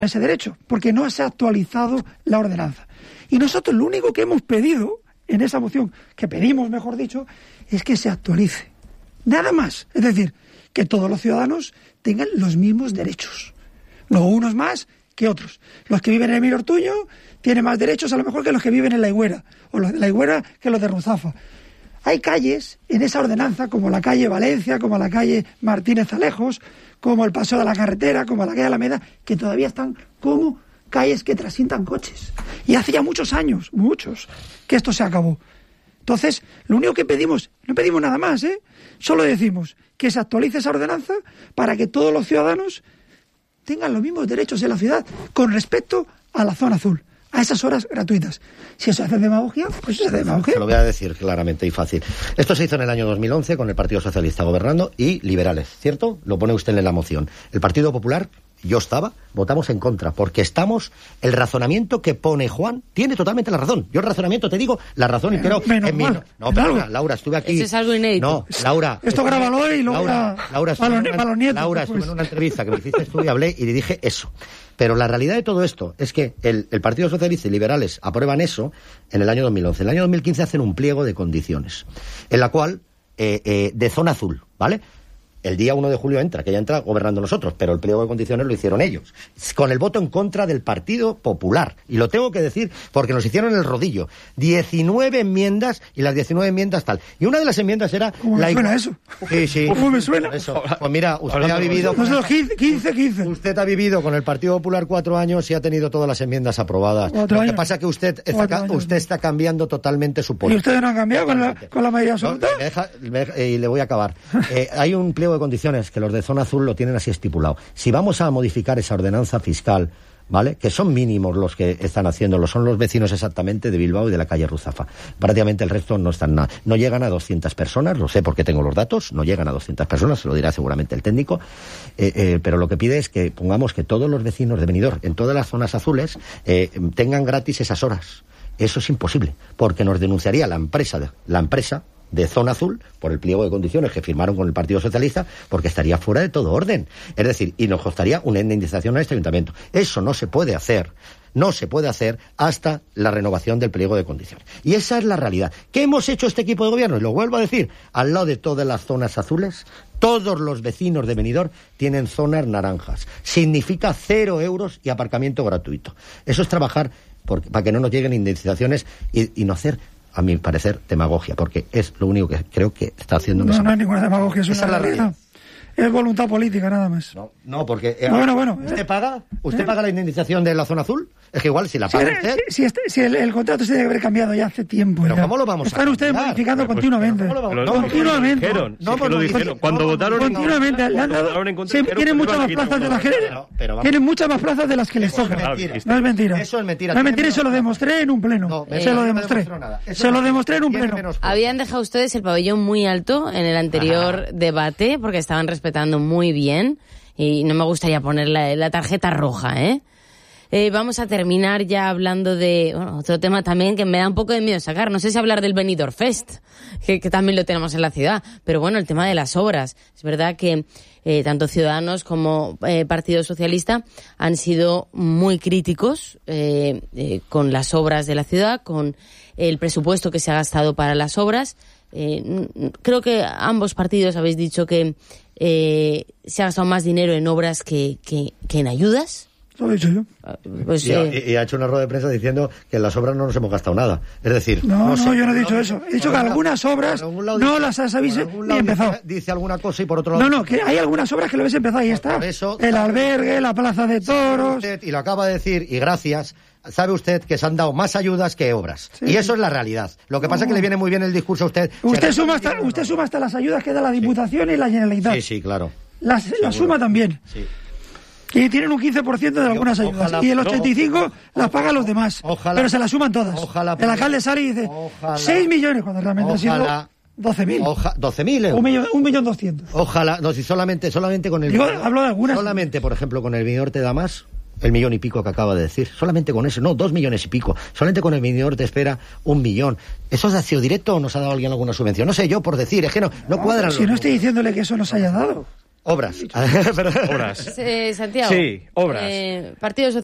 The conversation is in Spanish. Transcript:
ese derecho, porque no se ha actualizado la ordenanza. Y nosotros lo único que hemos pedido en esa moción, que pedimos, mejor dicho, es que se actualice. Nada más. Es decir, que todos los ciudadanos tengan los mismos derechos. No unos más que otros. Los que viven en Emilio Ortuño tienen más derechos a lo mejor que los que viven en La Higuera, o los de La Higuera que los de Ruzafa. Hay calles en esa ordenanza, como la calle Valencia, como la calle Martínez Alejos, como el Paseo de la Carretera, como la calle Alameda, que todavía están como calles que transitan coches. Y hace ya muchos años, que esto se acabó. Entonces, lo único que pedimos, no pedimos nada más, solo decimos que se actualice esa ordenanza para que todos los ciudadanos tengan los mismos derechos en la ciudad con respecto a la zona azul, a esas horas gratuitas. Si eso hace demagogia, pues se hace demagogia. Se lo voy a decir claramente y fácil. Esto se hizo en el año 2011 con el Partido Socialista gobernando y liberales, ¿cierto? Lo pone usted en la moción. El Partido Popular, yo estaba, votamos en contra, porque el razonamiento que pone Juan tiene totalmente la razón. Yo el razonamiento te digo la razón y creo en mí. No, perdona, Laura, estuve aquí. Eso es algo inédito. No, Laura. Esto grábalo y luego Laura, estuve en una entrevista que me hiciste tú y hablé y le dije eso. Pero la realidad de todo esto es que el Partido Socialista y liberales aprueban eso en el año 2011. En el año 2015 hacen un pliego de condiciones, en la cual, de zona azul, ¿vale? El día 1 de julio que ya entra gobernando nosotros, pero el pliego de condiciones lo hicieron ellos, con el voto en contra del Partido Popular. Y lo tengo que decir porque nos hicieron el rodillo. 19 enmiendas y las 19 enmiendas tal. Y una de las enmiendas era... ¿Cómo me suena eso? Sí. ¿Cómo me suena? Eso. Pues mira, usted ha vivido... Pues 15. Usted ha vivido con el Partido Popular 4 años y ha tenido todas las enmiendas aprobadas. Lo que pasa es que usted está cambiando totalmente su política. ¿Y ustedes no han cambiado con la mayoría absoluta? Y le voy a acabar. Hay un pliego de condiciones que los de zona azul lo tienen así estipulado. Si vamos a modificar esa ordenanza fiscal, ¿vale? Que son mínimos los que están haciéndolo, son los vecinos exactamente de Bilbao y de la calle Ruzafa. Prácticamente el resto no están nada. No llegan a 200 personas, lo sé porque tengo los datos, no llegan a 200 personas, se lo dirá seguramente el técnico, pero lo que pide es que pongamos que todos los vecinos de Benidorm, en todas las zonas azules, tengan gratis esas horas. Eso es imposible, porque nos denunciaría la empresa de zona azul por el pliego de condiciones que firmaron con el Partido Socialista, porque estaría fuera de todo orden. Es decir, y nos costaría una indemnización a este ayuntamiento. Eso no se puede hacer hasta la renovación del pliego de condiciones. Y esa es la realidad. ¿Qué hemos hecho este equipo de gobierno? Y lo vuelvo a decir, al lado de todas las zonas azules, todos los vecinos de Benidorm tienen zonas naranjas. Significa 0 euros y aparcamiento gratuito. Eso es trabajar para que no nos lleguen indemnizaciones y no hacer, a mi parecer, demagogia, porque es lo único que creo que está haciendo. No hay ninguna demagogia, es una realidad. Es voluntad política, nada más. No, porque... Bueno. ¿Usted paga la indemnización de la zona azul? Es que igual, si la paga usted... Si el contrato se debe haber cambiado ya hace tiempo. ¿Pero cómo lo vamos a Están ustedes modificando continuamente. Continuamente. Lo dijeron. Cuando votaron... Continuamente. Tienen muchas más plazas de las que... Tienen muchas más plazas de las que les toca. No es mentira. Eso es mentira. No es mentira y se lo demostré en un pleno. Se lo demostré en un pleno. Habían dejado ustedes el pabellón muy alto en el anterior debate, porque estaban respetando muy bien, y no me gustaría poner la tarjeta roja, Vamos a terminar ya hablando de otro tema también que me da un poco de miedo sacar. No sé si hablar del Benidorm Fest, que también lo tenemos en la ciudad, pero bueno, el tema de las obras. Es verdad que tanto Ciudadanos como Partido Socialista han sido muy críticos con las obras de la ciudad, con el presupuesto que se ha gastado para las obras. Creo que ambos partidos habéis dicho que se ha gastado más dinero en obras que en ayudas. Lo he dicho yo. Pues, y ha hecho una rueda de prensa diciendo que en las obras no nos hemos gastado nada. Es decir... No, yo no he dicho eso. He dicho que algunas obras no las habéis ni empezado. Dice alguna cosa y por otro lado... No, que hay algunas obras que lo habéis empezado y está. El albergue, la plaza de toros... Y lo acaba de decir, y gracias... Sabe usted que se han dado más ayudas que obras. Sí. Y eso es la realidad. Lo que pasa es que le viene muy bien el discurso a usted. Usted suma hasta las ayudas que da la Diputación y la Generalitat. Sí, claro. La suma también. Sí. Que tienen un 15% de algunas ayudas. Y el 85% las pagan los demás. Pero se las suman todas. El alcalde sale y dice 6 millones cuando realmente ha sido 12.000. 12.000 euros. 1.200.000. Ojalá. No, si solamente con el... hablo de algunas. Solamente, por ejemplo, con el Benidorm te da más. El 1 millón y pico que acaba de decir. Solamente con eso. No, 2 millones y pico. Solamente con el Benidorm te espera 1 millón. ¿Eso ha sido directo o nos ha dado alguien alguna subvención? No sé yo por decir. Es que no cuadran. Si no estoy diciéndole que eso nos haya dado. Obras. Obras. Santiago. Sí, obras. Partido